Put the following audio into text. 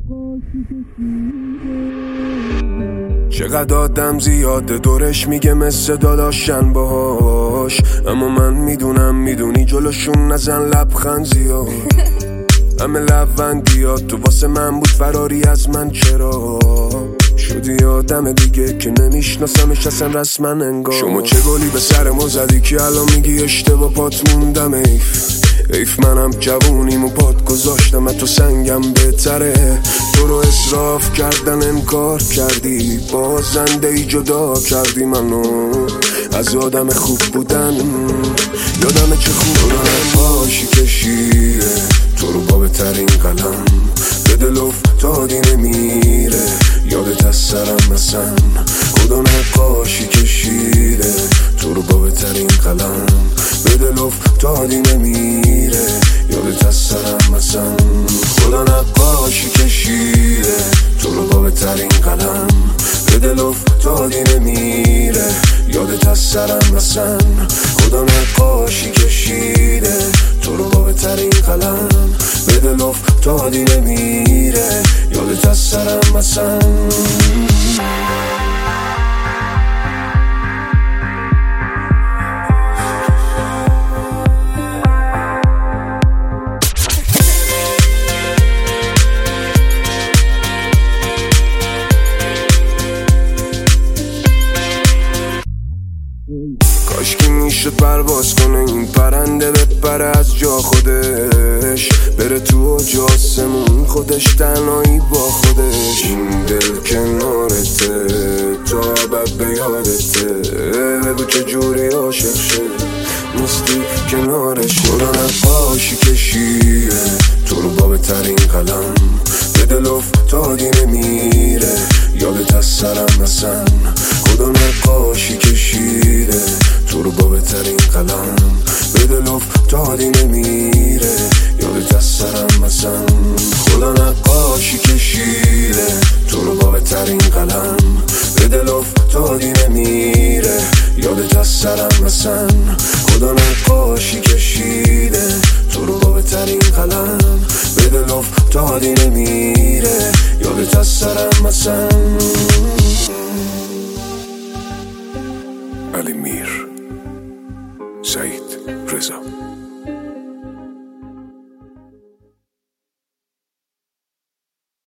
چقدر آدم زیاده دورش میگه مثل داداشن باهاش، اما من میدونم میدونی جلوشون نزن لبخند زیاد. همه لبندیات تو واسه من بود فراری از من، چرا شدی آدم دیگه که نمیشناسمش اصلا رسما انگار. شما چه گلی به سر ما زدی که الان میگی اشتباه پات موندم. ایف منم جوونیمو پات گذاشتم، تو سنگم بهتره. تو رو اصراف کردن انکار کردی، بازنده ای جدا کردی منو از آدم خوب بودن. یادم چه خوب باشی کشیده تو رو با بهترین قلم، به دل افتادی نمیره یادت از سرم مثلا. خدا نقاشی کشیده تو رو با بهترین قلم، به دل افتادی نمیره یادت از سرم مثلا. خدا نقاشی کشیده تو رو با بهترین قلم، به دل افتادی نمیره یادت از سرم مثلا. خدا نقاشی کشیده تو رو با بهترین قلم، به دل افتادی نمیره یادت از سرم مثلا. کاشکی میشد پرواز کنه این پرنده، بپره از جا خودش، بره تو اوج آسمون خودش تنهایی با خودش. این دل کنارته تا ابد به یادته، بگو چجوری عاشق شد نیستی کنارش. خدا نقاشی کشیده تو رو با بهترین قلم، به دل افتادی نمیره یادت از سرم مثلا. خدا نقاشی کشیده تو رو با بهترین قلم، به دل افتادی نمیره یادت از سرم مثلا. خدا نقاشی کشیده تو رو با بهترین قلم، به دل افتادی نمیره یادت از سرم مثلا. خدا نقاشی کشیده تو رو با بهترین قلم، به دل افتادی نمیره یادت از سرم مثلا.